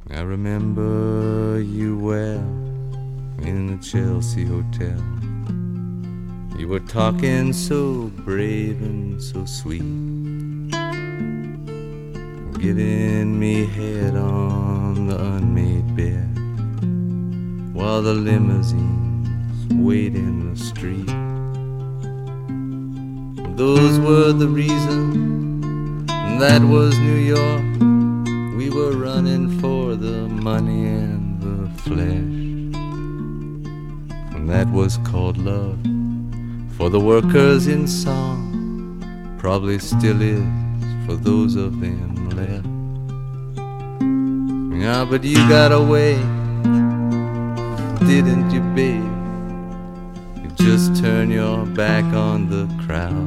I remember you well in the Chelsea Hotel. You were talking so brave and so sweet, giving me head on the unmade bed while the limousines wait in the street. Those were the reasons, that was New York. We were running for the money and the flesh, and that was called love for the workers in song, probably still is for those of them left. Yeah, but you got away, didn't you, babe? You just turned your back on the crowd.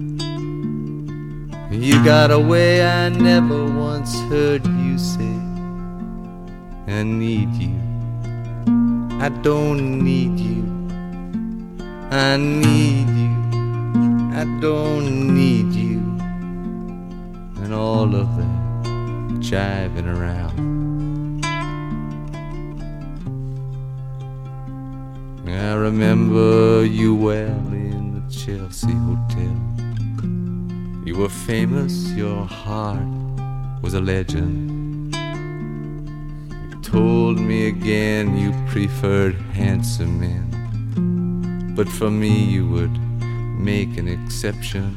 You got away, I never once heard you say, I need you, I don't need you, I need you, I don't need you, and all of that jiving around. I remember you well in the Chelsea Hotel. You were famous, your heart was a legend. You told me again you preferred handsome men, but for me you would make an exception.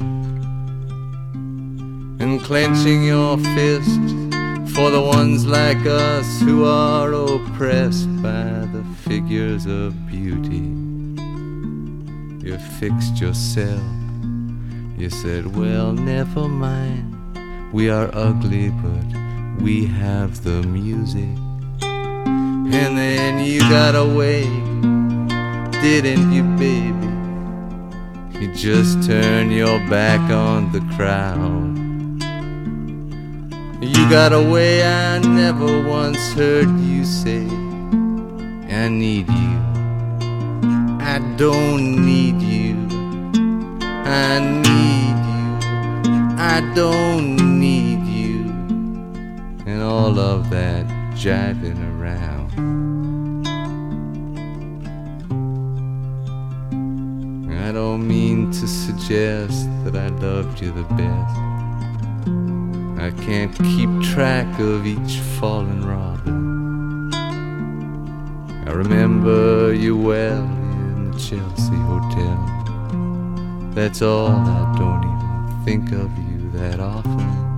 And clenching your fist for the ones like us who are oppressed by the figures of beauty, you fixed yourself. You said, well, never mind, we are ugly, but we have the music. And then you got away, didn't you, baby? You just turned your back on the crowd. You got away, I never once heard you say, I need you, I don't need you, I need you, I don't need you, and all of that jiving around. I don't mean to suggest that I loved you the best. I can't keep track of each fallen robin. I remember you well in the Chelsea Hotel. That's all, I don't even think of you that often.